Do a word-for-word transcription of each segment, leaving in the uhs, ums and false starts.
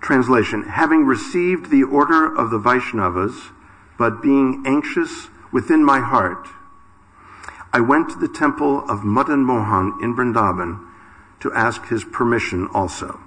Translation: having received the order of the Vaishnavas, but being anxious within my heart, I went to the temple of Madan Mohan in Vrindavan to ask his permission also.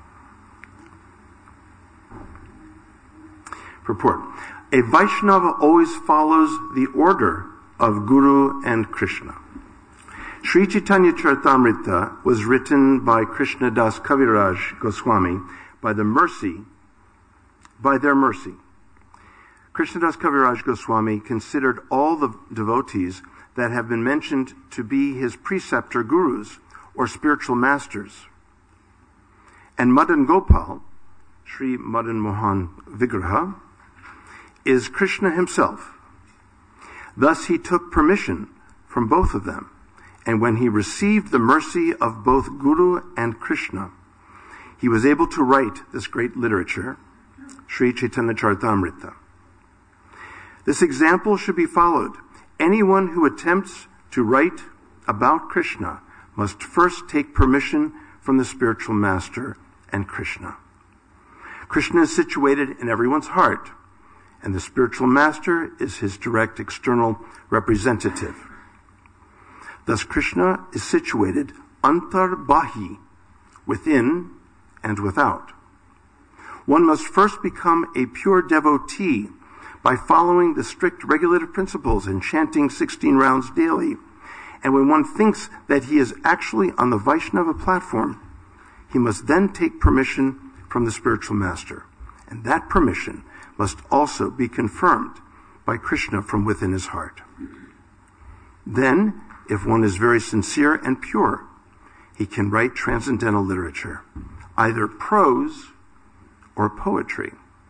Purport: a Vaishnava always follows the order of Guru and Krishna. Sri Chaitanya Charitamrita was written by Krishna Das Kaviraj Goswami by the mercy, by their mercy. Krishna Das Kaviraj Goswami considered all the devotees that have been mentioned to be his preceptor gurus or spiritual masters. And Madan Gopal, Sri Madan Mohan Vigraha, is Krishna himself. Thus he took permission from both of them, and when he received the mercy of both Guru and Krishna, he was able to write this great literature, Sri Chaitanya Charitamrita. This example should be followed. Anyone who attempts to write about Krishna must first take permission from the spiritual master and Krishna. Krishna is situated in everyone's heart, and the spiritual master is his direct external representative. Thus Krishna is situated antar-bahi, within and without. One must first become a pure devotee by following the strict regulative principles and chanting sixteen rounds daily. And when one thinks that he is actually on the Vaishnava platform, he must then take permission from the spiritual master. And that permission must also be confirmed by Krishna from within his heart. Then, if one is very sincere and pure, he can write transcendental literature, either prose or poetry.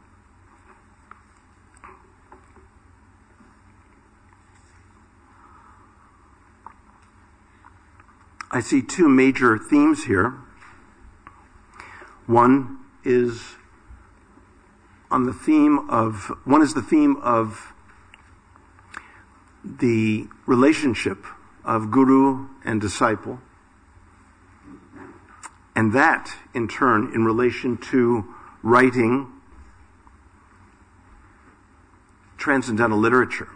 I see two major themes here. One is on the theme of, one is the theme of the relationship of guru and disciple, and that, in turn, in relation to writing transcendental literature.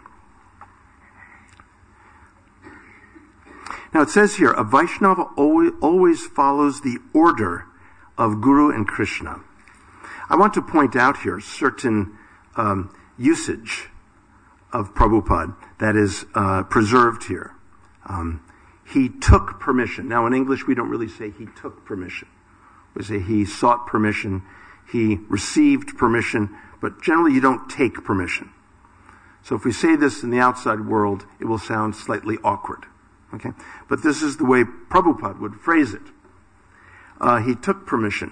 Now it says here, a Vaishnava always, always follows the order of Guru and Krishna. I want to point out here certain um, usage of Prabhupada that is uh, preserved here. Um, he took permission. Now in English we don't really say he took permission. We say he sought permission, he received permission, but generally you don't take permission. So if we say this in the outside world, it will sound slightly awkward. Okay? But this is the way Prabhupada would phrase it. Uh, he took permission.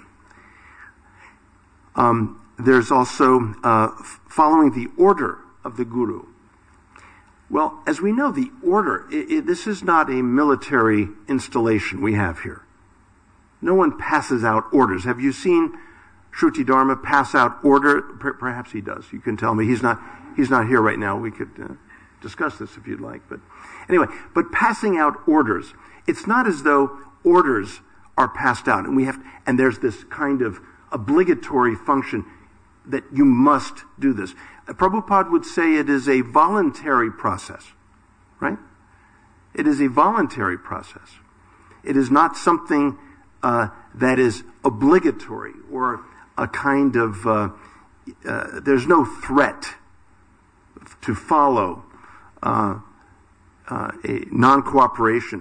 Um, there's also uh, f- following the order of the Guru. Well, as we know, the order, it, it, this is not a military installation we have here. No one passes out orders. Have you seen Shruti Dharma pass out order? Per- perhaps he does. You can tell me. He's not, he's not here right now. We could uh, discuss this if you'd like. But anyway, but passing out orders, it's not as though orders are passed out and we have, and there's this kind of obligatory function that you must do this. Prabhupada would say it is a voluntary process, right? It is a voluntary process. It is not something uh, that is obligatory or a kind of, uh, uh, there's no threat to follow uh, uh, a non-cooperation.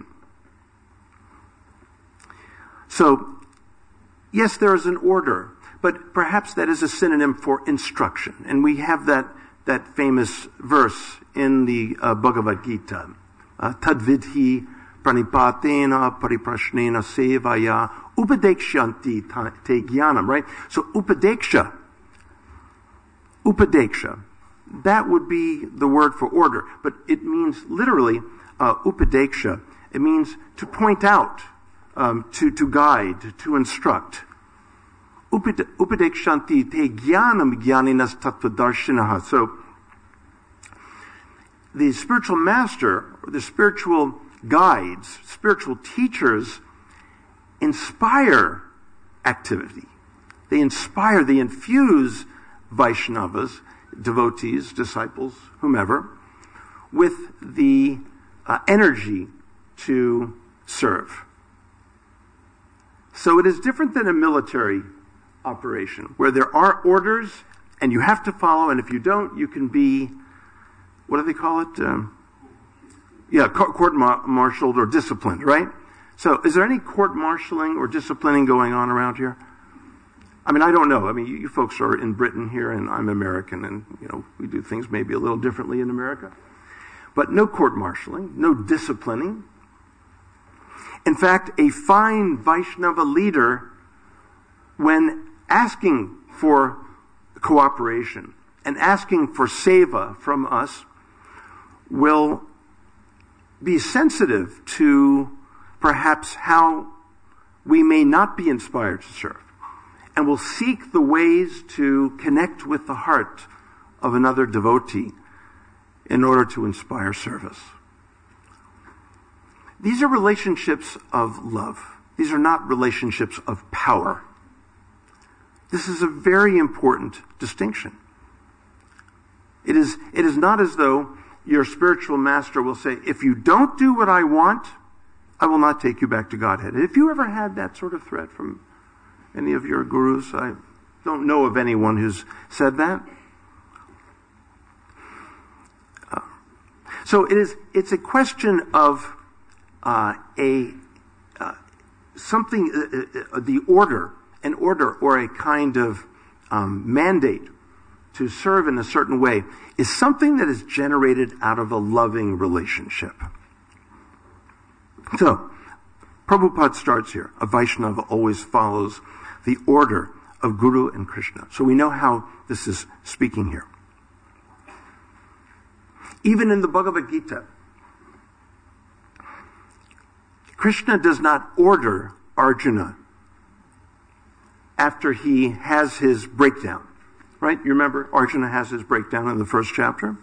So, yes, there is an order, but perhaps that is a synonym for instruction. And we have that, that famous verse in the uh, Bhagavad Gita. Uh, Tadvidhi pranipatena pariprashnena sevaya upadekshanti te jnanam, right? So upadeksha, upadeksha, that would be the word for order, but it means literally uh, upadeksha. It means to point out, um, to, to guide, to instruct. Upadekshanti te jnanam jnaninas tattvadarshinaha. So, the spiritual master, or the spiritual guides, spiritual teachers, inspire activity, They inspire, they infuse Vaishnavas, devotees, disciples, whomever, with the uh, energy to serve. So it is different than a military operation, where there are orders and you have to follow, and if you don't, you can be, what do they call it? Um, yeah, court-martialed or disciplined, right? So is there any court-martialing or disciplining going on around here? I mean, I don't know. I mean, you, you folks are in Britain here, and I'm American, and, you know, we do things maybe a little differently in America. But no court-martialing, no disciplining. In fact, a fine Vaishnava leader, when asking for cooperation and asking for seva from us, will be sensitive to perhaps how we may not be inspired to serve, and will seek the ways to connect with the heart of another devotee in order to inspire service. These are relationships of love. These are not relationships of power. This is a very important distinction. It is, it is not as though your spiritual master will say, if you don't do what I want, I will not take you back to Godhead. Have you ever had that sort of threat from any of your gurus? I don't know of anyone who's said that. Uh, so it is, it's a question of uh, a uh, something, uh, uh, the order, an order or a kind of um, mandate to serve in a certain way is something that is generated out of a loving relationship. So, Prabhupada starts here. A Vaishnava always follows the order of Guru and Krishna. So we know how this is speaking here. Even in the Bhagavad Gita, Krishna does not order Arjuna after he has his breakdown. Right? You remember Arjuna has his breakdown in the first chapter?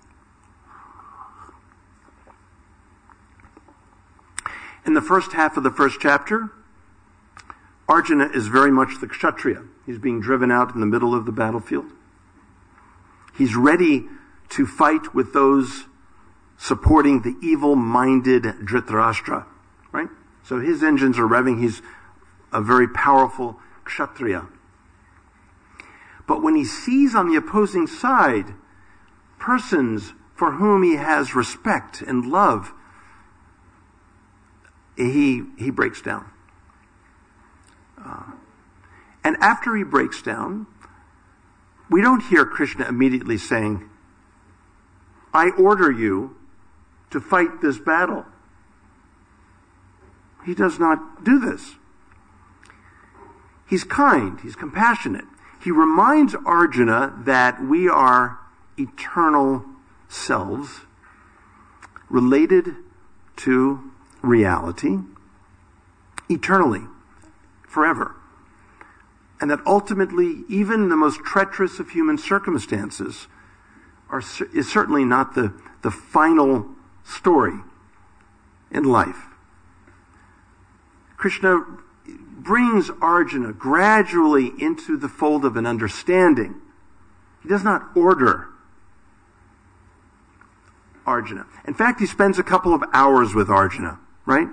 In the first half of the first chapter, Arjuna is very much the Kshatriya. He's being driven out in the middle of the battlefield. He's ready to fight with those supporting the evil-minded Dhritarashtra. Right? So his engines are revving. He's a very powerful Kshatriya. But when he sees on the opposing side persons for whom he has respect and love, he he breaks down. Uh, and after he breaks down, we don't hear Krishna immediately saying, I order you to fight this battle. He does not do this. He's kind, he's compassionate. He reminds Arjuna that we are eternal selves related to reality eternally, forever. And that ultimately, even the most treacherous of human circumstances are, is certainly not the, the final story in life. Krishna brings Arjuna gradually into the fold of an understanding. He does not order Arjuna. In fact, he spends a couple of hours with Arjuna, right?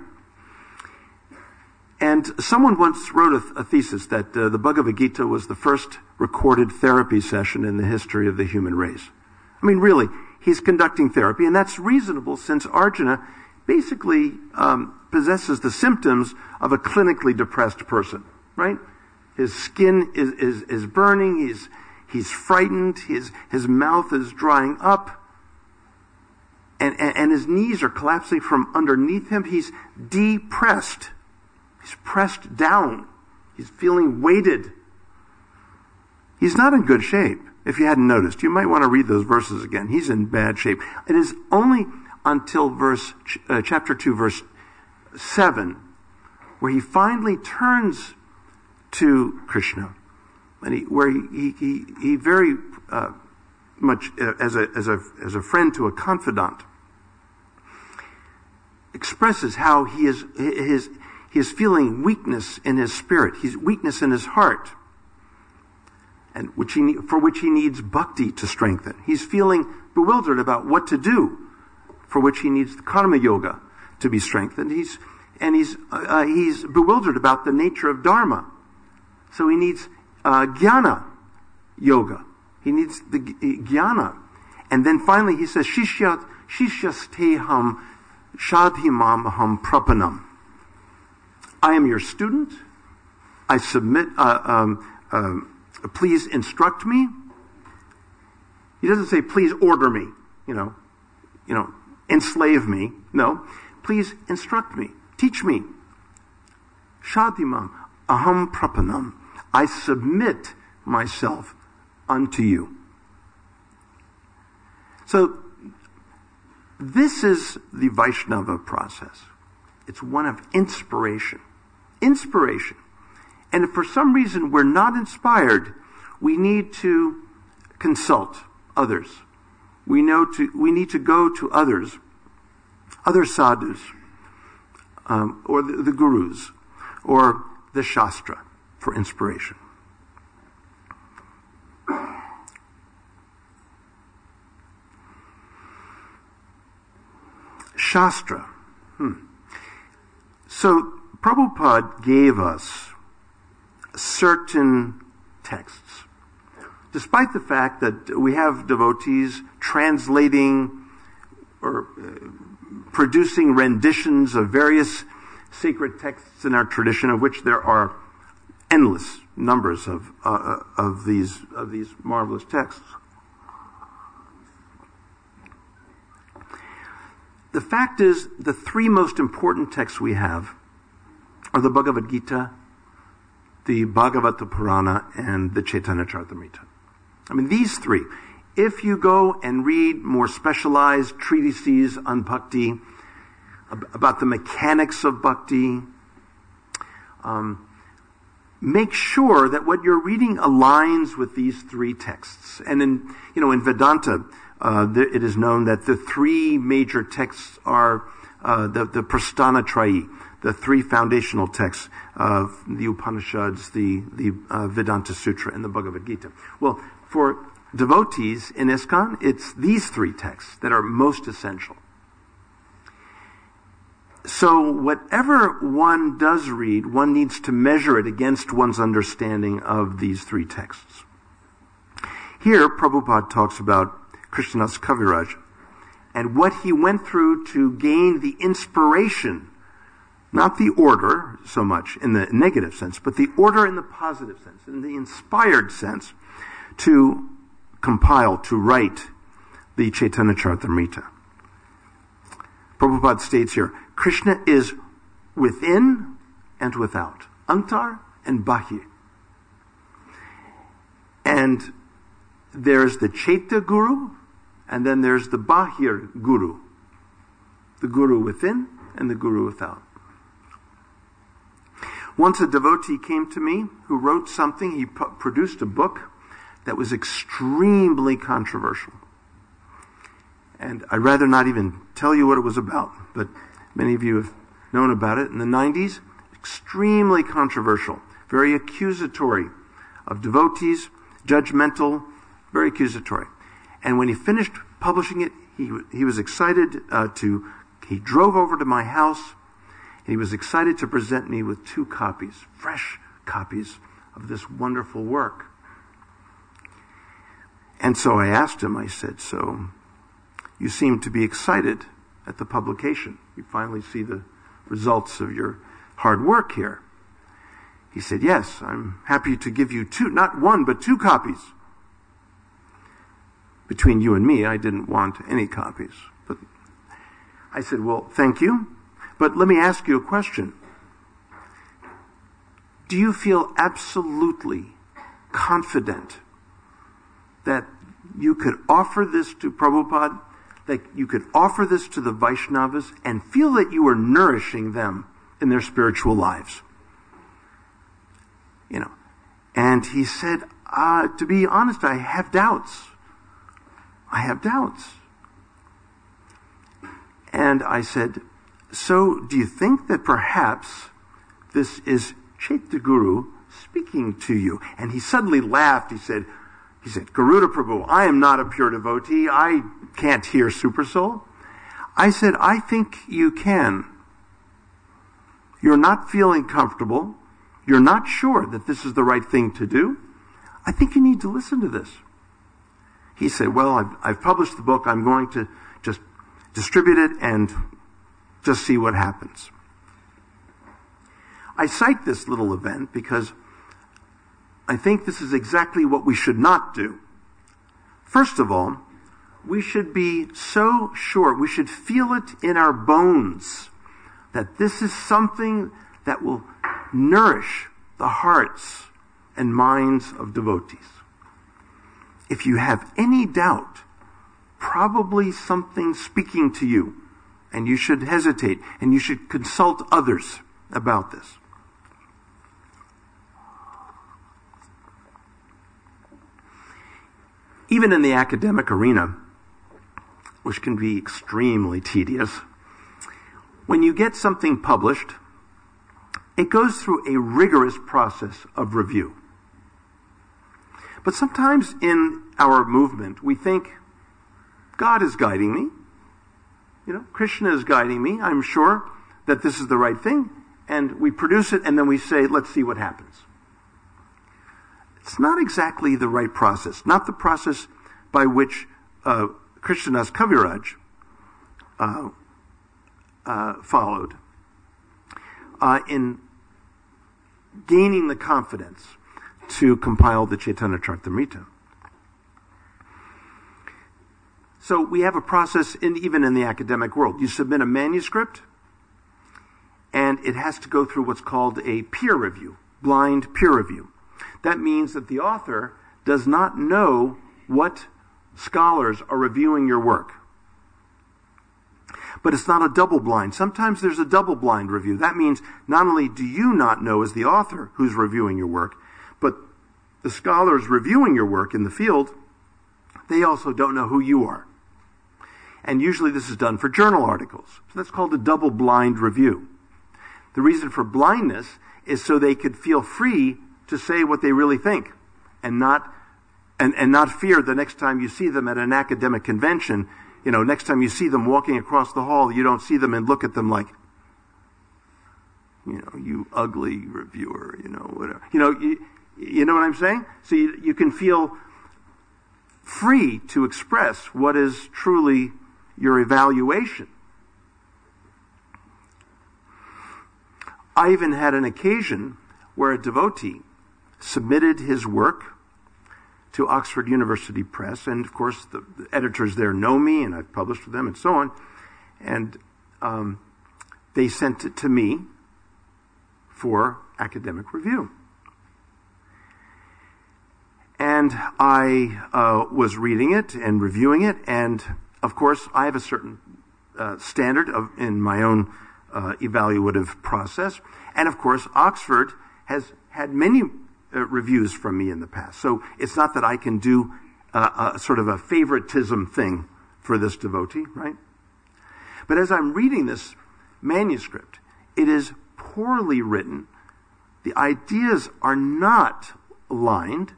And someone once wrote a, a thesis that uh, the Bhagavad Gita was the first recorded therapy session in the history of the human race. I mean, really, he's conducting therapy, and that's reasonable since Arjuna basically um, possesses the symptoms of a clinically depressed person, right? His skin is, is, is burning, he's, he's frightened, his, his mouth is drying up, and, and, and his knees are collapsing from underneath him. He's depressed. He's pressed down. He's feeling weighted. He's not in good shape, if you hadn't noticed. You might want to read those verses again. He's in bad shape. It is only until verse uh, chapter two, verse seven, where he finally turns to Krishna, and he, where he he he, he very uh, much uh, as a as a as a friend to a confidant expresses how he is his he is feeling weakness in his spirit, he's weakness in his heart, and which he, for which he needs bhakti to strengthen. He's feeling bewildered about what to do, for which he needs karma yoga to be strengthened. He's, and he's, uh, he's bewildered about the nature of dharma. So he needs uh, jnana yoga. He needs the jnana. And then finally he says, Shishyat, Shishyasteham Shadhimam Aham Prapanam. I am your student. I submit, uh, um, uh, please instruct me. He doesn't say, please order me, you know, you know, enslave me. No, please instruct me, teach me. Shadhimam Aham Prapanam. I submit myself unto you. So, this is the Vaishnava process. It's one of inspiration. Inspiration. And if for some reason we're not inspired, we need to consult others. We know to, we need to go to others, other sadhus, um, or the, the gurus, or the Shastra for inspiration. Shastra. Hmm. So, Prabhupada gave us certain texts. Despite the fact that we have devotees translating or uh, producing renditions of various sacred texts in our tradition, of which there are endless numbers of uh, of these of these marvelous texts. The fact is, the three most important texts we have are the Bhagavad Gita, the Bhagavata Purana, and the Chaitanya Charitamrita. I mean, these three. If you go and read more specialized treatises on bhakti, about the mechanics of bhakti, um, make sure that what you're reading aligns with these three texts. And in, you know, in Vedanta, uh, there, it is known that the three major texts are uh, the, the Prasthana-trayi, the three foundational texts of the Upanishads, the, the uh, Vedanta Sutra, and the Bhagavad Gita. Well, for devotees in ISKCON, it's these three texts that are most essential. So whatever one does read, one needs to measure it against one's understanding of these three texts. Here, Prabhupada talks about Krishnadas Kaviraj and what he went through to gain the inspiration, not the order so much in the negative sense, but the order in the positive sense, in the inspired sense, to compile, to write the Chaitanya Charitamrita. Prabhupada states here, Krishna is within and without, antar and bahir. And there's the Chaita Guru, and then there's the Bahir Guru, the Guru within and the Guru without. Once a devotee came to me who wrote something, he pu- produced a book that was extremely controversial. And I'd rather not even tell you what it was about, but many of you have known about it. In the nineties, extremely controversial, very accusatory of devotees, judgmental, very accusatory. And when he finished publishing it, he he was excited uh, to, he drove over to my house, and he was excited to present me with two copies, fresh copies of this wonderful work. And so I asked him, I said, so you seem to be excited at the publication. You finally see the results of your hard work here. He said, yes, I'm happy to give you two, not one, but two copies. Between you and me, I didn't want any copies. But I said, well, thank you. But let me ask you a question. Do you feel absolutely confident that you could offer this to Prabhupada, that you could offer this to the Vaishnavas and feel that you were nourishing them in their spiritual lives? You know, and he said, uh, to be honest, I have doubts. I have doubts. And I said, so do you think that perhaps this is Chaitya Guru speaking to you? And he suddenly laughed. He said, he said, Garuda Prabhu, I am not a pure devotee. I can't hear Super Soul. I said, I think you can. You're not feeling comfortable. You're not sure that this is the right thing to do. I think you need to listen to this. He said, well, I've, I've published the book. I'm going to just distribute it and just see what happens. I cite this little event because I think this is exactly what we should not do. First of all, we should be so sure, we should feel it in our bones that this is something that will nourish the hearts and minds of devotees. If you have any doubt, probably something speaking to you, and you should hesitate, and you should consult others about this. Even in the academic arena, which can be extremely tedious, when you get something published, it goes through a rigorous process of review. But sometimes in our movement, we think, God is guiding me. You know, Krishna is guiding me. I'm sure that this is the right thing. And we produce it and then we say, let's see what happens. It's not exactly the right process. Not the process by which uh, Krishnadas Kaviraj uh, uh, followed uh, in gaining the confidence to compile the Chaitanya Charitamrita. So we have a process in, even in the academic world. You submit a manuscript, and it has to go through what's called a peer review, blind peer review. That means that the author does not know what scholars are reviewing your work. But it's not a double blind. Sometimes there's a double blind review. That means not only do you not know as the author who's reviewing your work, but the scholars reviewing your work in the field, they also don't know who you are. And usually this is done for journal articles. So that's called a double blind review. The reason for blindness is so they could feel free to say what they really think and not and, and not fear the next time you see them at an academic convention, you know, next time you see them walking across the hall, you don't see them and look at them like, you know, you ugly reviewer, you know, whatever. You know, you, you know what I'm saying? So you, you can feel free to express what is truly your evaluation. I even had an occasion where a devotee submitted his work to Oxford University Press, and of course the, the editors there know me, and I've published with them, and so on. And um, they sent it to me for academic review. And I uh, was reading it and reviewing it, and of course I have a certain uh, standard of in my own uh, evaluative process. And of course Oxford has had many uh, reviews from me in the past. So it's not that I can do uh, a sort of a favoritism thing for this devotee, right? But as I'm reading this manuscript, it is poorly written. The ideas are not aligned.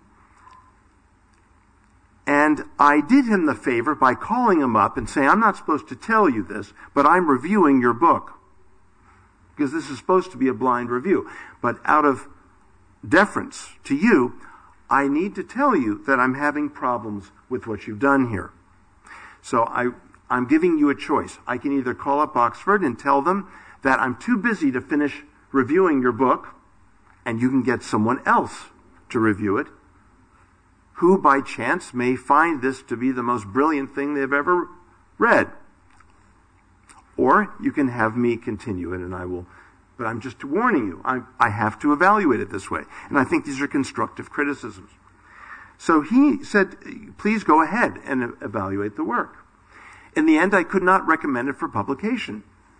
And I did him the favor by calling him up and saying, I'm not supposed to tell you this, but I'm reviewing your book. Because this is supposed to be a blind review. But out of deference to you, I need to tell you that I'm having problems with what you've done here. So I, I'm giving you a choice. I can either call up Oxford and tell them that I'm too busy to finish reviewing your book, and you can get someone else to review it, who by chance may find this to be the most brilliant thing they've ever read. Or you can have me continue it, and I will, but I'm just warning you, I, I have to evaluate it this way. And I think these are constructive criticisms. So he said, please go ahead and evaluate the work. In the end, I could not recommend it for publication.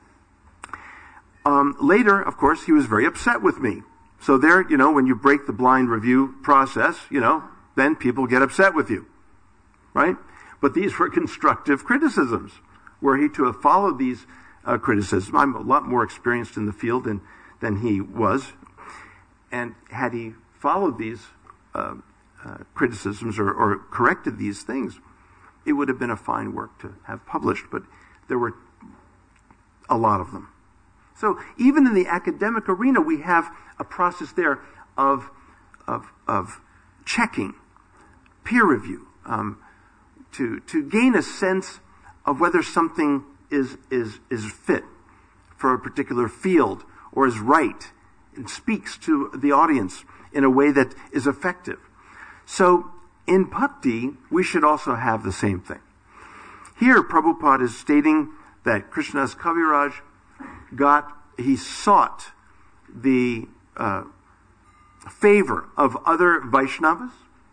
Um, later, of course, he was very upset with me. So there, you know, when you break the blind review process, you know, then people get upset with you, right? But these were constructive criticisms. Were he to have followed these uh, criticisms, I'm a lot more experienced in the field than, than he was. And had he followed these uh, uh, criticisms or, or corrected these things, it would have been a fine work to have published, but there were a lot of them. So even in the academic arena, we have a process there of of, of checking, peer review, um, to to gain a sense of whether something is is is fit for a particular field or is right and speaks to the audience in a way that is effective. So in bhakti, we should also have the same thing. Here, Prabhupada is stating that Krishnadas Kaviraj got, he sought the uh, favor of other Vaishnavas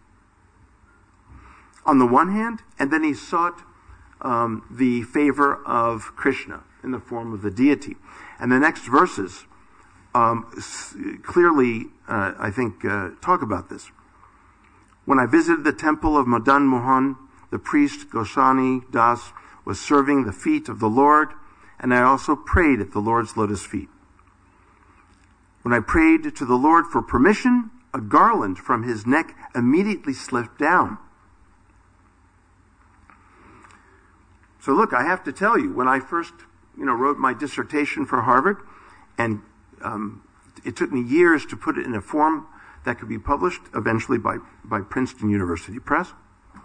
on the one hand, and then he sought um, the favor of Krishna in the form of the deity. And the next verses um, s- clearly, uh, I think, uh, talk about this. When I visited the temple of Madan Mohan, the priest Goswami Das was serving the feet of the Lord, and I also prayed at the Lord's lotus feet. When I prayed to the Lord for permission, a garland from his neck immediately slipped down. So look, I have to tell you, when I first, you know, wrote my dissertation for Harvard, and um, it took me years to put it in a form that could be published eventually by, by Princeton University Press.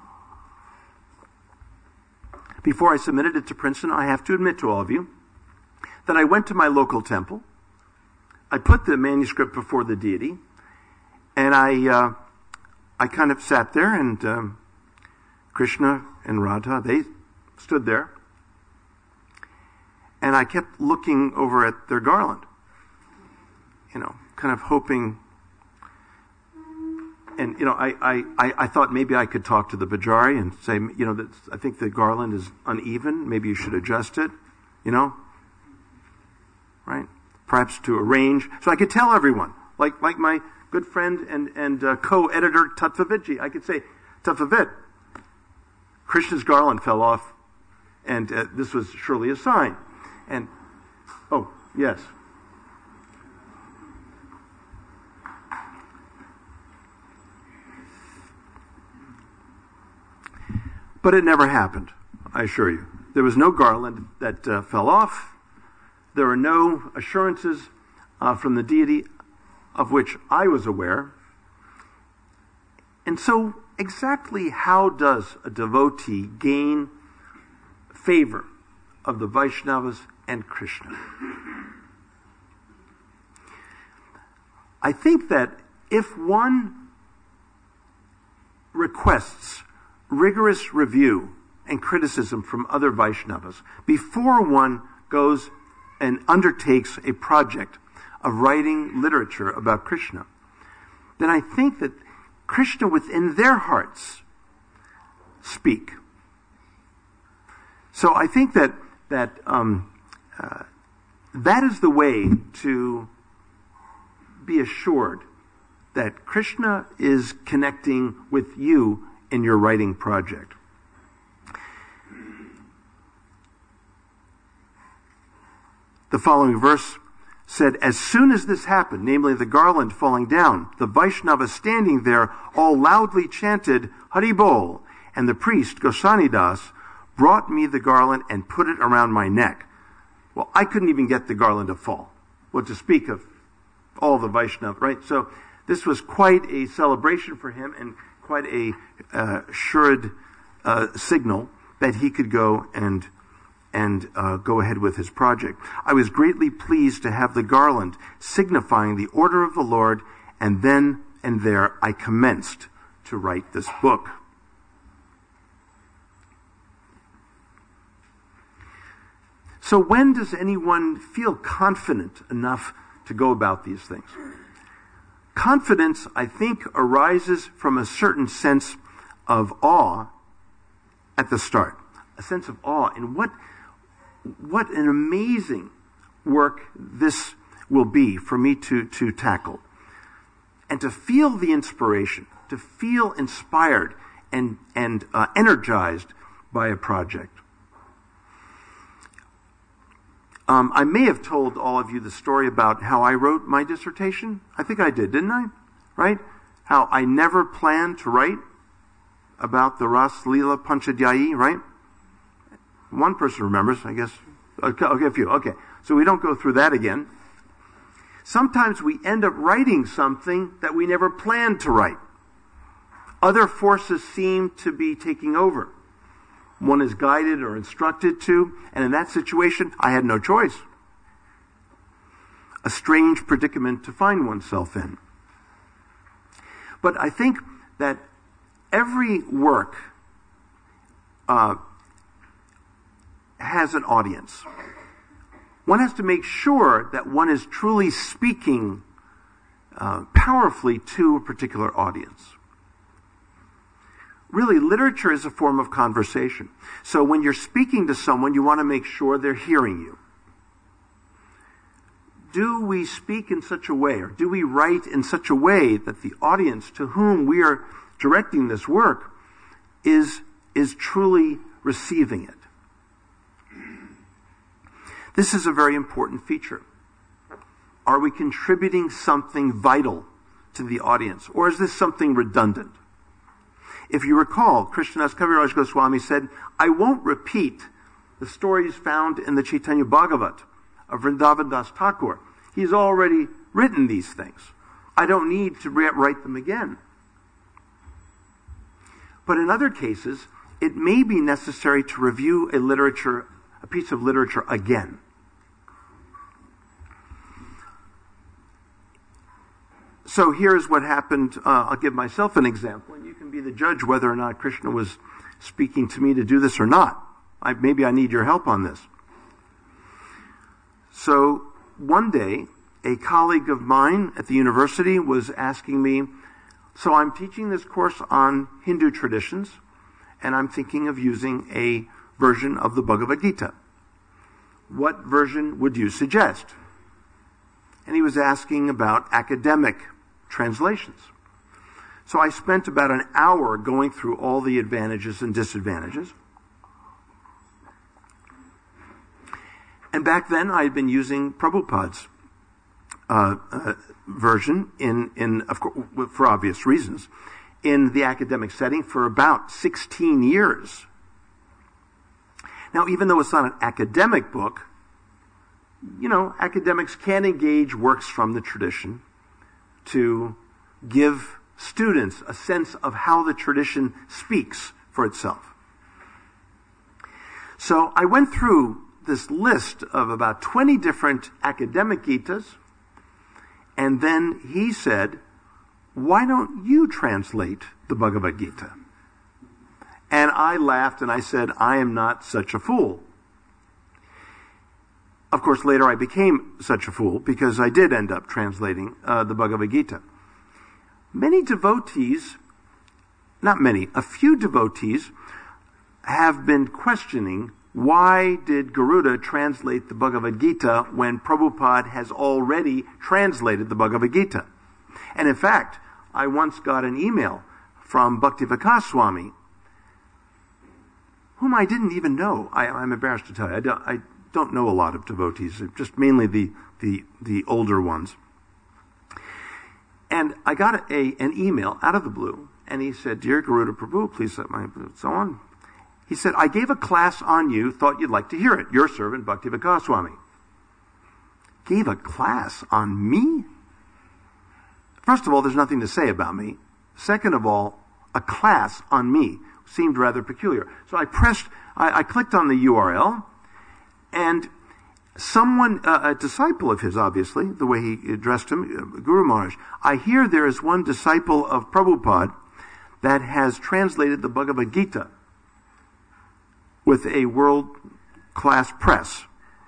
Before I submitted it to Princeton, I have to admit to all of you that I went to my local temple. I put the manuscript before the deity, and I uh, I kind of sat there, and um, Krishna and Radha, they stood there, and I kept looking over at their garland, you know, kind of hoping. And, you know, I, I, I thought maybe I could talk to the Bajari and say, you know, that I think the garland is uneven. Maybe you should adjust it, you know, right? Perhaps to arrange. So I could tell everyone, like like my good friend and, and uh, co-editor Tattvavitji, I could say, Tattvavit, Krishna's garland fell off, and uh, this was surely a sign. And, oh, yes. But it never happened, I assure you. There was no garland that uh, fell off. There were no assurances uh, from the deity of which I was aware. And so, exactly how does a devotee gain favor of the Vaishnavas and Krishna? I think that if one requests rigorous review and criticism from other Vaishnavas before one goes and undertakes a project of writing literature about Krishna, then I think that Krishna within their hearts speak. So I think that that um, uh, that is the way to be assured that Krishna is connecting with you in your writing project. The following verse said, as soon as this happened, namely the garland falling down, the Vaishnava standing there all loudly chanted Hari Bol, and the priest, Goswami Das, brought me the garland and put it around my neck. Well, I couldn't even get the garland to fall. What to speak of all the Vaishnava, right? So this was quite a celebration for him and quite a uh, assured uh, signal that he could go and and uh, go ahead with his project. I was greatly pleased to have the garland signifying the order of the Lord, and then and there I commenced to write this book. So when does anyone feel confident enough to go about these things? Confidence, I think, arises from a certain sense of awe at the start. A sense of awe in what, what an amazing work this will be for me to, to tackle. And to feel the inspiration, to feel inspired and, and uh, energized by a project. Um, I may have told all of you the story about how I wrote my dissertation. I think I did, didn't I? right? How I never planned to write about the Ras Leela Panchadhyayi, right? One person remembers, I guess. Okay, okay, a few. Okay. So we don't go through that again. Sometimes we end up writing something that we never planned to write. Other forces seem to be taking over. One is guided or instructed to, and in that situation, I had no choice. A strange predicament to find oneself in. But I think that every work uh, has an audience. One has to make sure that one is truly speaking uh, powerfully to a particular audience. Really, literature is a form of conversation. So when you're speaking to someone, you want to make sure they're hearing you. Do we speak in such a way, or do we write in such a way that the audience to whom we are directing this work is, is truly receiving it? This is a very important feature. Are we contributing something vital to the audience, or is this something redundant? If you recall, Krishnadas Kaviraj Goswami said, I won't repeat the stories found in the Chaitanya Bhagavat of Vrindavan Das Thakur. He's already written these things. I don't need to re- write them again. But in other cases, it may be necessary to review a literature, a piece of literature again. So here's what happened. Uh, I'll give myself an example, and you can be the judge whether or not Krishna was speaking to me to do this or not. I, maybe I need your help on this. So one day, a colleague of mine at the university was asking me, so I'm teaching this course on Hindu traditions, and I'm thinking of using a version of the Bhagavad Gita. What version would you suggest? And he was asking about academic translations. So I spent about an hour going through all the advantages and disadvantages. And back then I had been using Prabhupada's uh, uh, version in, in of course, for obvious reasons, in the academic setting for about sixteen years. Now, even though it's not an academic book, you know, academics can engage works from the tradition to give students a sense of how the tradition speaks for itself. So I went through this list of about twenty different academic Gitas, and then he said, why don't you translate the Bhagavad Gita? And I laughed and I said, I am not such a fool. Of course, later I became such a fool because I did end up translating uh, the Bhagavad Gita. Many devotees, not many, a few devotees have been questioning why did Garuda translate the Bhagavad Gita when Prabhupada has already translated the Bhagavad Gita. And in fact, I once got an email from Bhaktivedanta Swami, whom I didn't even know. I, I'm embarrassed to tell you. I don't, I don't know a lot of devotees, just mainly the, the, the older ones. And I got a, an email out of the blue, and he said, Dear Garuda Prabhu, please let my, so on. He said, I gave a class on you, thought you'd like to hear it. Your servant, Bhaktivedanta Swami. Gave a class on me? First of all, there's nothing to say about me. Second of all, a class on me seemed rather peculiar. So I pressed, I, I clicked on the U R L, and someone, uh, a disciple of his, obviously, the way he addressed him, uh, Guru Maharaj, I hear there is one disciple of Prabhupada that has translated the Bhagavad Gita with a world-class press.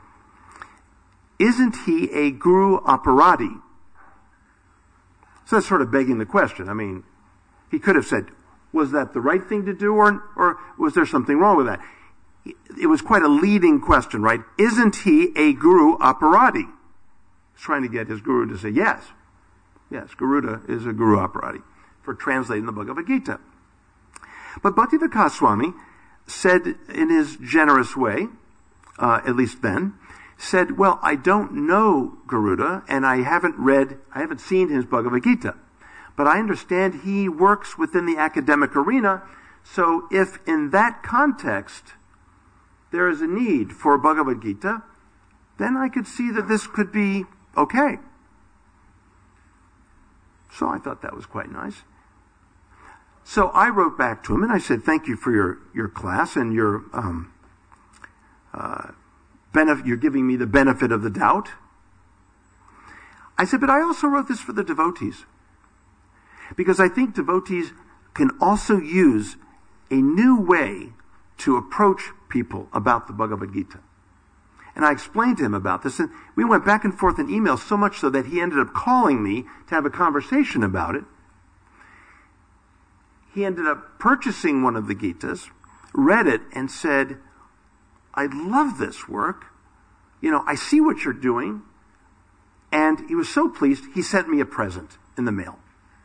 Isn't he a Guru Aparadi? So that's sort of begging the question. I mean, he could have said, was that the right thing to do, or, or was there something wrong with that? It was quite a leading question, right? Isn't he a Guru Aparadi? He's trying to get his guru to say yes. Yes, Garuda is a Guru Aparadi for translating the Bhagavad Gita. But Bhaktivedanta Swami said in his generous way, uh, at least then, said, well, I don't know Garuda, and I haven't read, I haven't seen his Bhagavad Gita. But I understand he works within the academic arena, so if in that context there is a need for Bhagavad Gita, then I could see that this could be okay. So I thought that was quite nice. So I wrote back to him and I said, thank you for your, your class and your um, uh, benefit. You're giving me the benefit of the doubt. I said, but I also wrote this for the devotees. Because I think devotees can also use a new way to approach people about the Bhagavad Gita. And I explained to him about this, and we went back and forth in emails so much so that he ended up calling me to have a conversation about it. He ended up purchasing one of the Gitas, read it, and said, I love this work. You know, I see what you're doing. And he was so pleased, he sent me a present in the mail.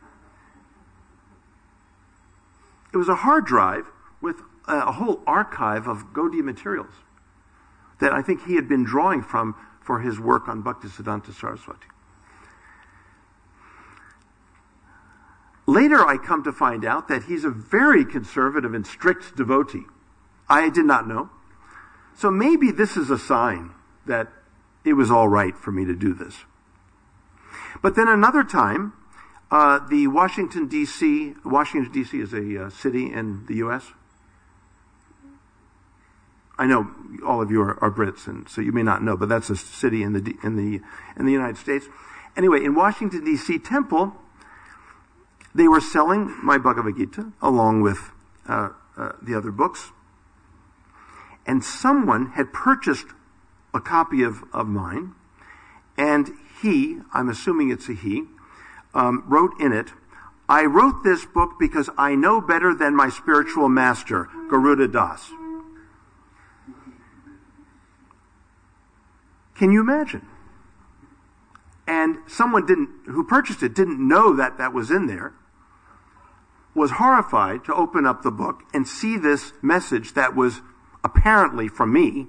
It was a hard drive with a whole archive of Gaudiya materials that I think he had been drawing from for his work on Bhaktisiddhanta Saraswati. Later I come to find out that he's a very conservative and strict devotee. I did not know. So maybe this is a sign that it was all right for me to do this. But then another time, uh, the Washington, D C, Washington, D C is a uh, city in the U S I know all of you are, are Brits, and so you may not know, but that's a city in the in the in the United States. Anyway, in Washington D C temple, they were selling my Bhagavad Gita along with uh, uh, the other books, and someone had purchased a copy of of mine, and he, I'm assuming it's a he, um, wrote in it, "I wrote this book because I know better than my spiritual master, Garuda Das." Can you imagine? And someone didn't, who purchased it didn't know that that was in there, was horrified to open up the book and see this message that was apparently from me.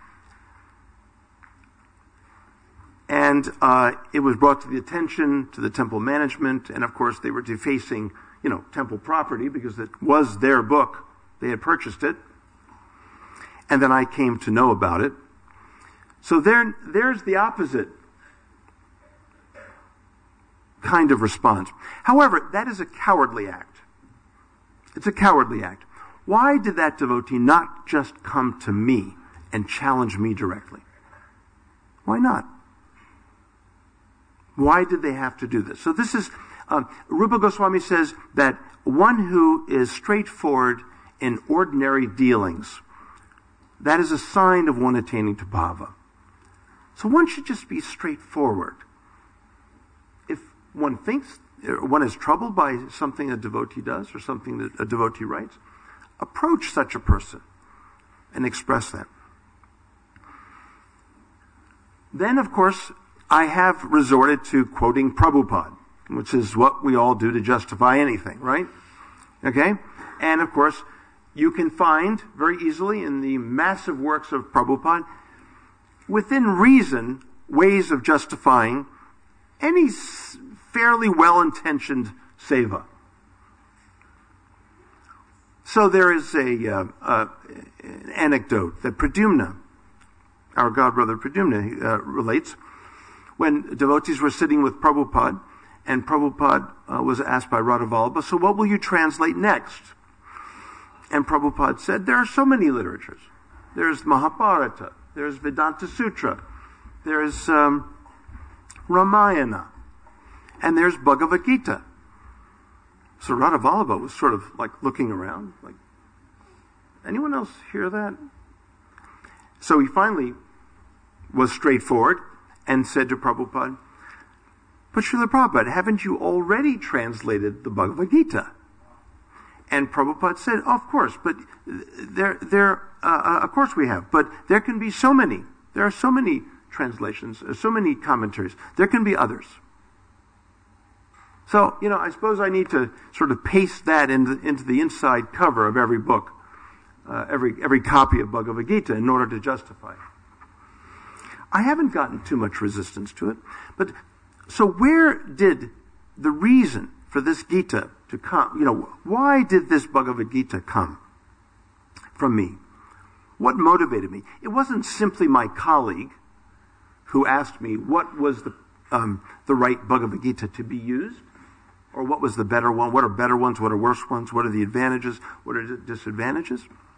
And uh, it was brought to the attention to the temple management, and of course they were defacing, you know, temple property because it was their book. They had purchased it. And then I came to know about it. So there, there's the opposite kind of response. However, that is a cowardly act. It's a cowardly act. Why did that devotee not just come to me and challenge me directly? Why not? Why did they have to do this? So this is, um, Rupa Goswami says that one who is straightforward in ordinary dealings, that is a sign of one attaining to bhava. So one should just be straightforward. If one thinks, one is troubled by something a devotee does or something that a devotee writes, approach such a person and express that. Then, of course, I have resorted to quoting Prabhupada, which is what we all do to justify anything, right? Okay? And, of course, you can find very easily in the massive works of Prabhupada, within reason, ways of justifying any fairly well-intentioned seva. So there is a uh, uh, an anecdote that Pradyumna, our godbrother Pradyumna, uh, relates when devotees were sitting with Prabhupada, and Prabhupada uh, was asked by Radhavallabha, so what will you translate next? And Prabhupada said, there are so many literatures. There's Mahabharata, there's Vedanta Sutra, there's um, Ramayana, and there's Bhagavad Gita. So Radhavallabha was sort of like looking around, like, anyone else hear that? So he finally was straightforward and said to Prabhupada, but Srila Prabhupada, haven't you already translated the Bhagavad Gita? And Prabhupada said, oh, of course, but there, there, uh, of course we have, but there can be so many. There are so many translations, so many commentaries. There can be others. So, you know, I suppose I need to sort of paste that into, into the inside cover of every book, uh, every every copy of Bhagavad Gita in order to justify it. I haven't gotten too much resistance to it, but so where did the reason for this Gita to come, you know, why did this Bhagavad Gita come from me? What motivated me? It wasn't simply my colleague who asked me what was the um, the right Bhagavad Gita to be used, or what was the better one, what are better ones, what are worse ones, what are the advantages, what are the disadvantages.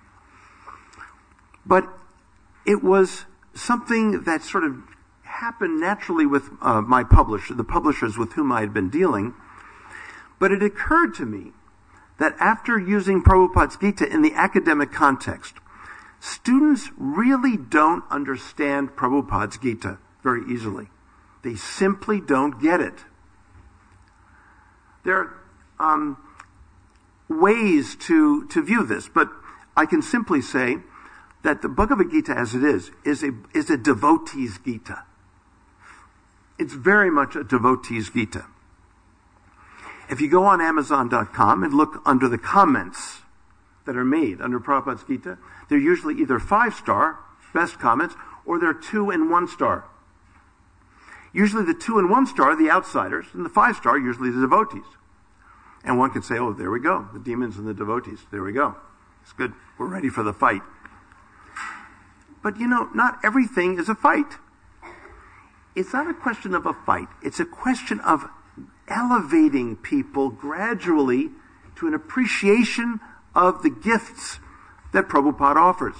But it was something that sort of happened naturally with uh, my publisher, the publishers with whom I had been dealing. But it occurred to me that after using Prabhupada's Gita in the academic context, students really don't understand Prabhupada's Gita very easily. They simply don't get it. There are um, ways to, to view this, but I can simply say that the Bhagavad Gita as it is, is a, is a devotee's Gita. It's very much a devotee's Gita. If you go on Amazon dot com and look under the comments that are made under Prabhupada's Gita, they're usually either five-star, best comments, or they're two and one-star. Usually the two and one-star are the outsiders, and the five-star usually the devotees. And one could say, oh, there we go, the demons and the devotees. There we go. It's good. We're ready for the fight. But, you know, not everything is a fight. It's not a question of a fight. It's a question of elevating people gradually to an appreciation of the gifts that Prabhupada offers.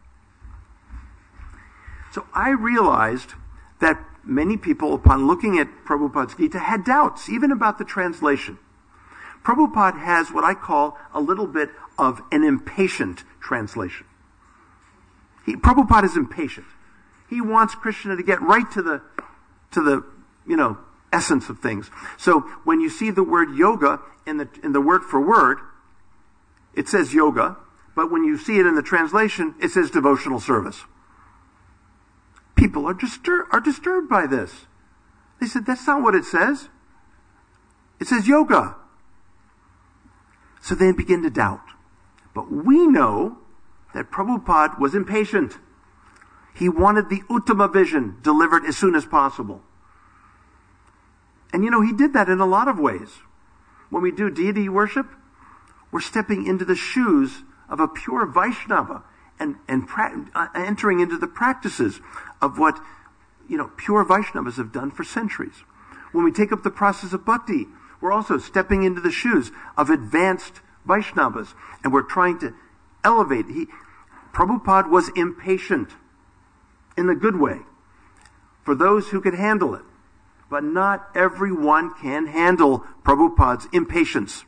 So I realized that many people, upon looking at Prabhupada's Gita, had doubts, even about the translation. Prabhupada has what I call a little bit of an impatient translation. He, Prabhupada is impatient. He wants Krishna to get right to the, to the, you know, essence of things. So when you see the word yoga in the, in the word for word, it says yoga, but when you see it in the translation, it says devotional service. People are distur- are disturbed by this. They said, that's not what it says. It says yoga. So they begin to doubt. But we know that Prabhupada was impatient. He wanted the Uttama vision delivered as soon as possible. And you know, he did that in a lot of ways. When we do deity worship, we're stepping into the shoes of a pure Vaishnava and, and pra- uh, entering into the practices of what, you know, pure Vaishnavas have done for centuries. When we take up the process of bhakti, we're also stepping into the shoes of advanced Vaishnavas, and we're trying to elevate. He, Prabhupada was impatient in a good way for those who could handle it. But not everyone can handle Prabhupada's impatience.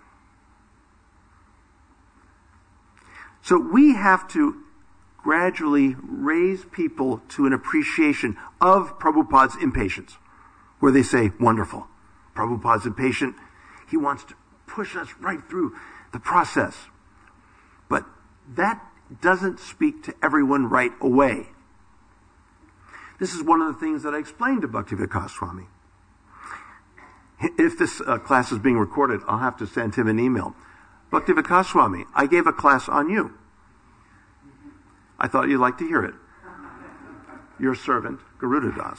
So we have to gradually raise people to an appreciation of Prabhupada's impatience, where they say, wonderful, Prabhupada's impatient. He wants to push us right through the process. But that doesn't speak to everyone right away. This is one of the things that I explained to Bhaktivedanta Swami. If this uh, class is being recorded, I'll have to send him an email. Bhaktivedanta Swami, I gave a class on you. I thought you'd like to hear it. Your servant, Garuda Das.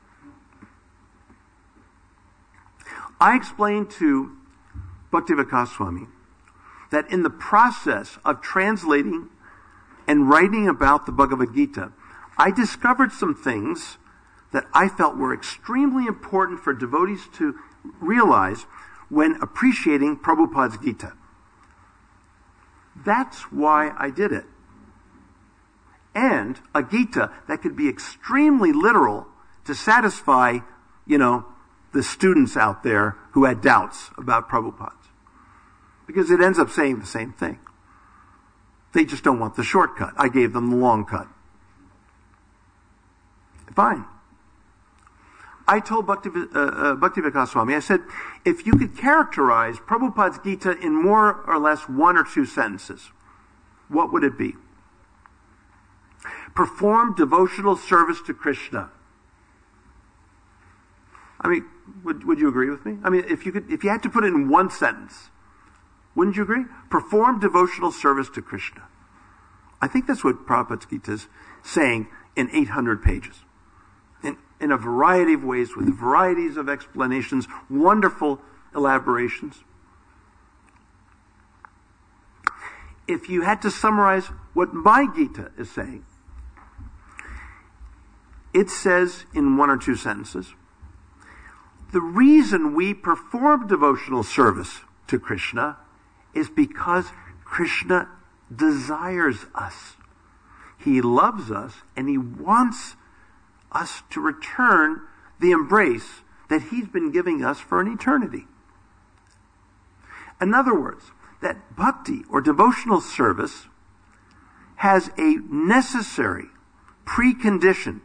I explained to Bhaktivedanta Swami that in the process of translating and writing about the Bhagavad Gita, I discovered some things that I felt were extremely important for devotees to realize when appreciating Prabhupada's Gita. That's why I did it. And a Gita that could be extremely literal to satisfy, you know, the students out there who had doubts about Prabhupada. Because it ends up saying the same thing. They just don't want the shortcut. I gave them the long cut. Fine. I told Bhakti, uh, uh, Bhaktivedanta Swami, I said, if you could characterize Prabhupada's Gita in more or less one or two sentences, what would it be? Perform devotional service to Krishna. I mean, would, would you agree with me? I mean, if you could, if you had to put it in one sentence, wouldn't you agree? Perform devotional service to Krishna. I think that's what Prabhupada's Gita is saying in eight hundred pages. In, in a variety of ways, with varieties of explanations, wonderful elaborations. If you had to summarize what my Gita is saying, it says in one or two sentences, the reason we perform devotional service to Krishna is because Krishna desires us. He loves us and he wants us to return the embrace that he's been giving us for an eternity. In other words, that bhakti or devotional service has a necessary precondition,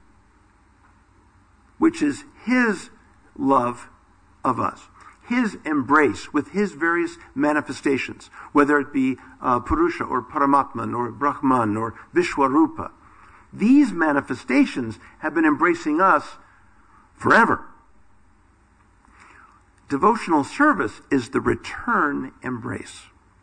which is his love of us, his embrace with his various manifestations, whether it be uh, Purusha or Paramatman or Brahman or Vishwarupa. These manifestations have been embracing us forever. Devotional service is the return embrace.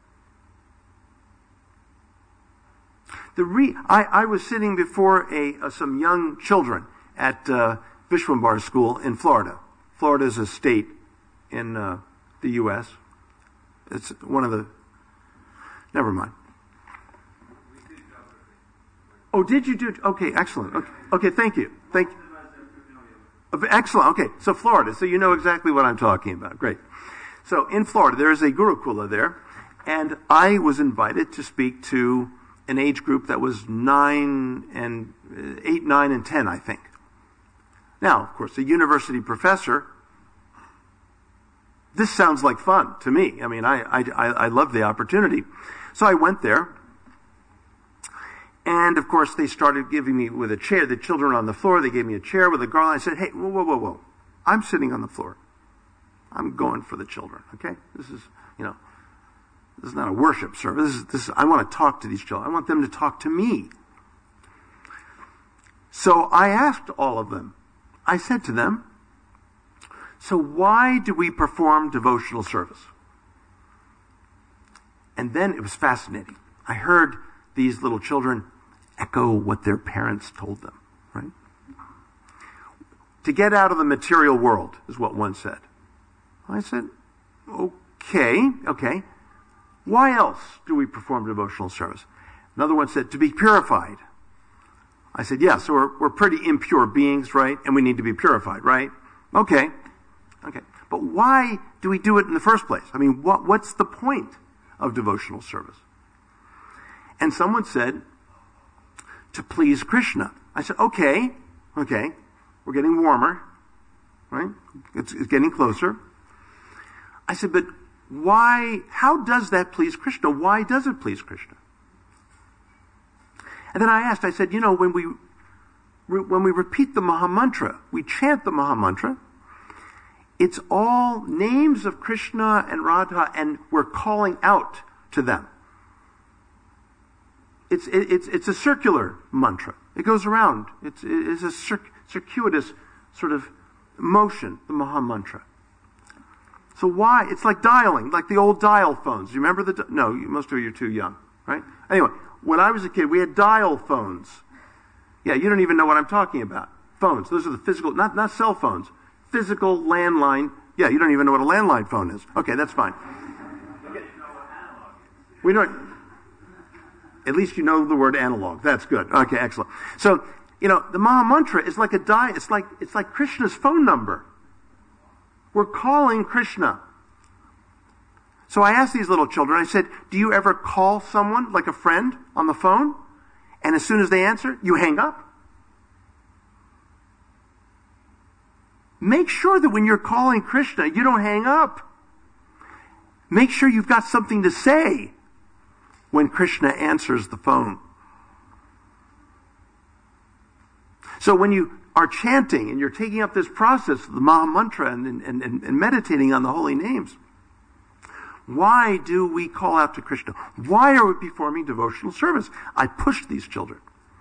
The re- I, I was sitting before a uh, some young children at uh, Vishwambar School in Florida. Florida is a state in uh, the U S It's one of the... Never mind. Oh, did you do... Okay, excellent. Okay, okay thank you. Thank you. Excellent. Okay, so Florida. So you know exactly what I'm talking about. Great. So in Florida, there is a Gurukula there, and I was invited to speak to an age group that was nine and uh, eight, nine, and ten, I think. Now, of course, a university professor. This sounds like fun to me. I mean, I I I, I love the opportunity, so I went there. And, of course, they started giving me with a chair. The children were on the floor. They gave me a chair with a garland. I said, hey, whoa, whoa, whoa, whoa. I'm sitting on the floor. I'm going for the children, okay? This is, you know, this is not a worship service. This is, this is, I want to talk to these children. I want them to talk to me. So I asked all of them. I said to them, so why do we perform devotional service? And then it was fascinating. I heard these little children echo what their parents told them, right? To get out of the material world is what one said. I said, okay, okay. Why else do we perform devotional service? Another one said, to be purified. I said, yeah, so we're, we're pretty impure beings, right? And we need to be purified, right? Okay, okay. But why do we do it in the first place? I mean, what, what's the point of devotional service? And someone said, to please Krishna. I said, okay, okay, we're getting warmer, right? It's, it's getting closer. I said, but why, how does that please Krishna? Why does it please Krishna? And then I asked, I said, you know, when we, when we repeat the Mahamantra, we chant the Mahamantra, it's all names of Krishna and Radha, and we're calling out to them. It's, it's, it's a circular mantra. It goes around. It's, it's a circ- circuitous sort of motion, the Maha Mantra. So why? It's like dialing, like the old dial phones. You remember the... Di- no, most of you are too young, right? Anyway, when I was a kid, we had dial phones. Yeah, you don't even know what I'm talking about. Phones. Those are the physical, not, not cell phones. Physical landline. Yeah, you don't even know what a landline phone is. Okay, that's fine. We don't... At least you know the word analog. That's good. Okay, excellent. So, you know, the Maha Mantra is like a di- it's like it's like Krishna's phone number. We're calling Krishna. So I asked these little children, I said, do you ever call someone, like a friend, on the phone? And as soon as they answer, you hang up? Make sure that when you're calling Krishna, you don't hang up. Make sure you've got something to say when Krishna answers the phone. So when you are chanting and you're taking up this process of the Maha Mantra and, and, and, and meditating on the holy names, why do we call out to Krishna? Why are we performing devotional service? I pushed these children.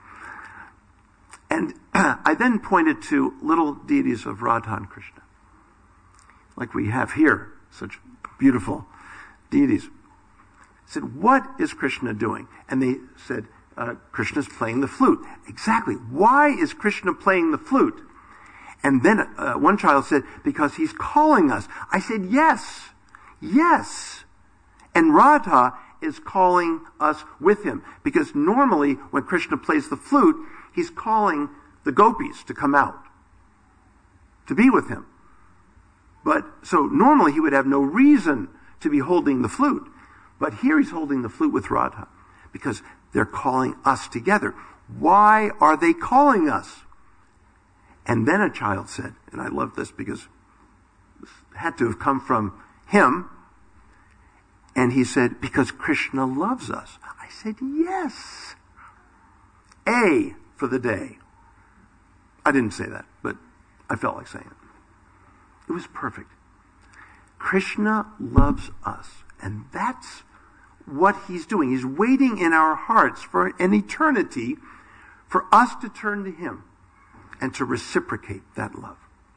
And I then pointed to little deities of Radha and Krishna, like we have here, such beautiful deities. Said, what is Krishna doing? And they said, uh, Krishna's playing the flute. Exactly. Why is Krishna playing the flute? And then uh, one child said, because he's calling us. I said, yes, yes. And Radha is calling us with him. Because normally when Krishna plays the flute, he's calling the gopis to come out, to be with him. But, so normally he would have no reason to be holding the flute. But here he's holding the flute with Radha, because they're calling us together. Why are they calling us? And then a child said, and I love this because it had to have come from him, and he said, because Krishna loves us. I said, yes. A for the day. I didn't say that, but I felt like saying it. It was perfect. Krishna loves us, and that's what he's doing. He's waiting in our hearts for an eternity for us to turn to him and to reciprocate that love.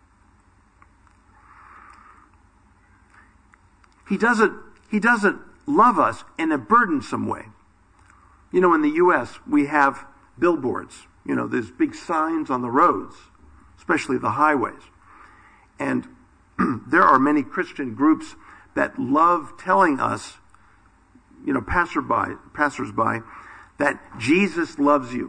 He doesn't, he doesn't love us in a burdensome way. You know, in the U S, we have billboards. You know, there's big signs on the roads, especially the highways. And there are many Christian groups that love telling us, you know, passerby, passersby, that Jesus loves you.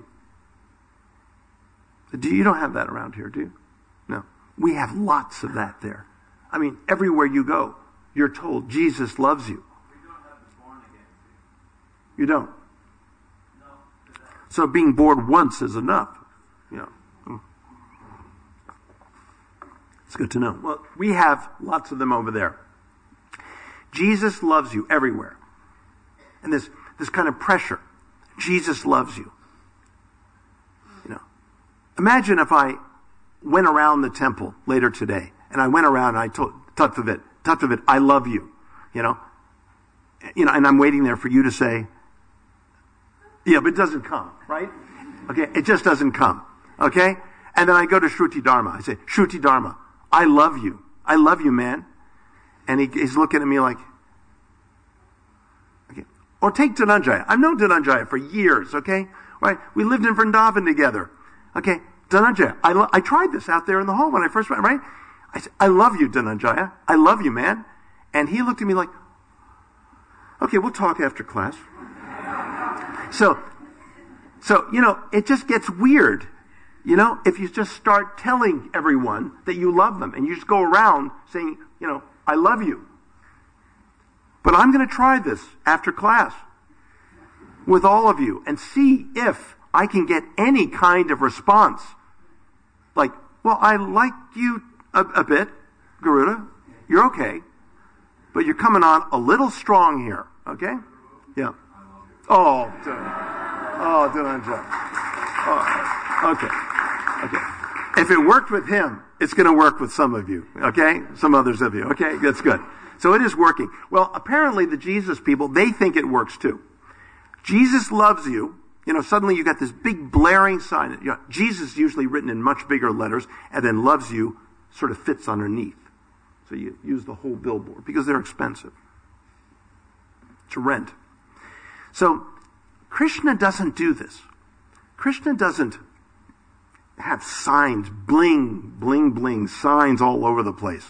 Do you don't have that around here, do you? No. We have lots of that there. I mean, everywhere you go, you're told Jesus loves you. We don't have the born again. You don't? No. So being born once is enough. You know. It's good to know. Well, we have lots of them over there. Jesus loves you everywhere. And this, this kind of pressure. Jesus loves you. You know. Imagine if I went around the temple later today, and I went around and I told Tattva-vid, Tattva-vid, I love you. You know. You know, and I'm waiting there for you to say, yeah, but it doesn't come, right? Okay, it just doesn't come. Okay? And then I go to Shruti Dharma. I say, Shruti Dharma, I love you. I love you, man. And he, he's looking at me like, okay. Or take Dhananjaya. I've known Dhananjaya for years, okay? Right? We lived in Vrindavan together. Okay, Dhananjaya, I, lo- I tried this out there in the hall when I first went, right? I said, I love you, Dhananjaya. I love you, man. And he looked at me like, okay, we'll talk after class. So, so, you know, it just gets weird. You know, if you just start telling everyone that you love them and you just go around saying, you know, I love you. But I'm going to try this after class with all of you and see if I can get any kind of response. Like, well, I like you a, a bit, Garuda. You're okay. But you're coming on a little strong here. Okay? Yeah. Oh, oh, Dhananjaya. Oh, okay. Okay. If it worked with him, it's going to work with some of you. Okay? Some others of you. Okay? That's good. So it is working. Well, apparently the Jesus people, they think it works too. Jesus loves you. You know, suddenly you got this big blaring sign. You know, Jesus is usually written in much bigger letters, and then loves you sort of fits underneath. So you use the whole billboard because they're expensive to rent. So Krishna doesn't do this. Krishna doesn't have signs, bling, bling, bling, signs all over the place.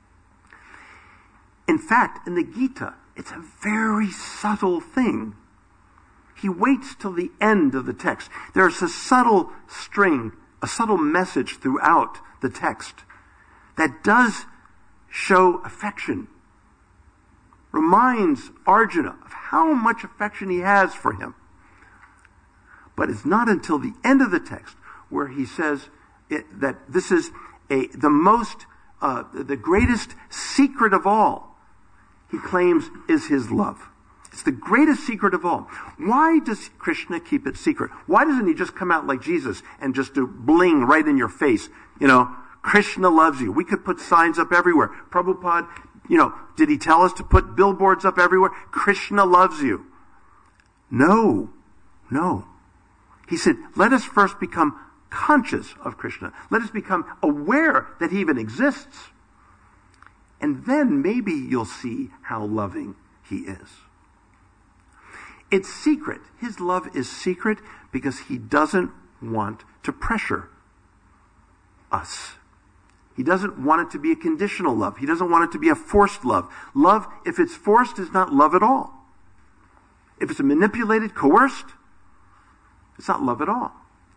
In fact, in the Gita, it's a very subtle thing. He waits till the end of the text. There's a subtle string, a subtle message throughout the text that does show affection. Reminds Arjuna of how much affection he has for him. But it's not until the end of the text where he says it, that this is a the most, uh, the greatest secret of all, he claims, is his love. It's the greatest secret of all. Why does Krishna keep it secret? Why doesn't he just come out like Jesus and just do bling right in your face? You know, Krishna loves you. We could put signs up everywhere. Prabhupada, you know, did he tell us to put billboards up everywhere? Krishna loves you. No, no. He said, let us first become conscious of Krishna. Let us become aware that he even exists. And then maybe you'll see how loving he is. It's secret. His love is secret because he doesn't want to pressure us. He doesn't want it to be a conditional love. He doesn't want it to be a forced love. Love, if it's forced, is not love at all. If it's manipulated, coerced, it's not love at all.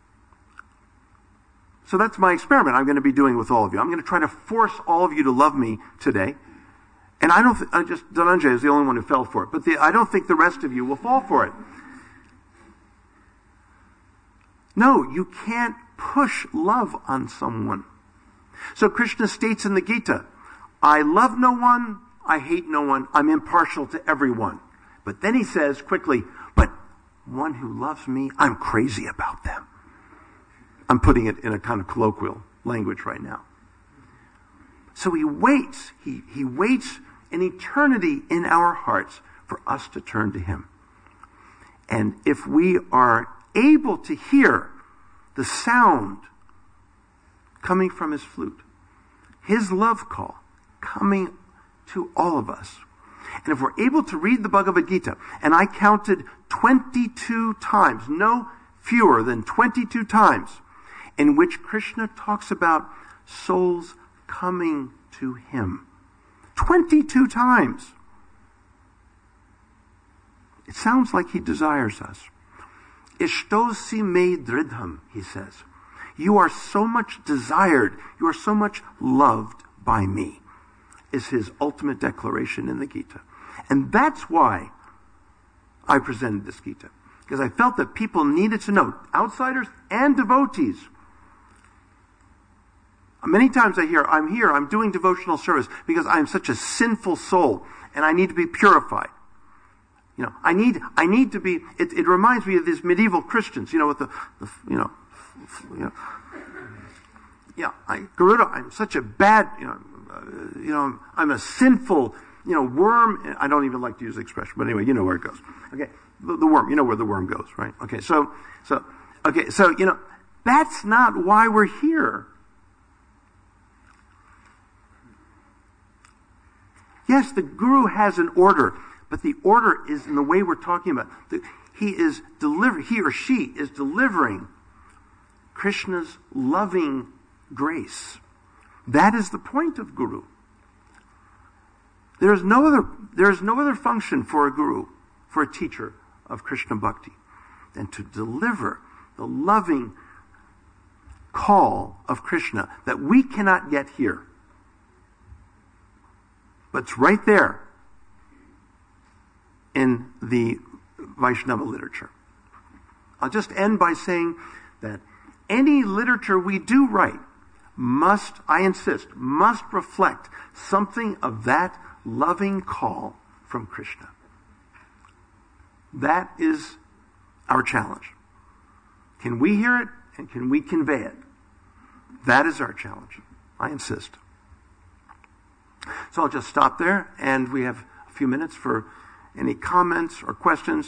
So that's my experiment I'm going to be doing with all of you. I'm going to try to force all of you to love me today. And I don't th- I just, Dhananjay is the only one who fell for it. But the, I don't think the rest of you will fall for it. No, you can't push love on someone. So Krishna states in the Gita, I love no one, I hate no one, I'm impartial to everyone. But then he says quickly, but one who loves me, I'm crazy about them. I'm putting it in a kind of colloquial language right now. So he waits, he, he waits an eternity in our hearts for us to turn to him. And if we are able to hear the sound coming from his flute, his love call coming to all of us, and if we're able to read the Bhagavad Gita, and I counted twenty-two times, no fewer than twenty-two times, in which Krishna talks about souls coming to him. twenty-two times. It sounds like he desires us. Ishtosi me dridham, he says. You are so much desired, you are so much loved by me, is his ultimate declaration in the Gita. And that's why I presented this Gita. Because I felt that people needed to know, outsiders and devotees. Many times I hear, I'm here, I'm doing devotional service because I'm such a sinful soul and I need to be purified. You know, I need, I need to be, it, it reminds me of these medieval Christians, you know, with the, the you know, you know, yeah, I, Garuda, I'm such a bad, you know, uh, you know, I'm a sinful, you know, worm. I don't even like to use the expression, but anyway, you know where it goes. Okay, the, the worm, you know where the worm goes, right? Okay, so, so, okay, so, you know, that's not why we're here. Yes, the Guru has an order, but the order is in the way we're talking about. The, he is delivering, he or she is delivering Krishna's loving grace. That is the point of Guru. There is no other, there is no other function for a Guru, for a teacher of Krishna Bhakti, than to deliver the loving call of Krishna that we cannot yet hear. But it's right there in the Vaishnava literature. I'll just end by saying that any literature we do write must, I insist, must reflect something of that loving call from Krishna. That is our challenge. Can we hear it and can we convey it? That is our challenge. I insist. So I'll just stop there, and we have a few minutes for any comments or questions.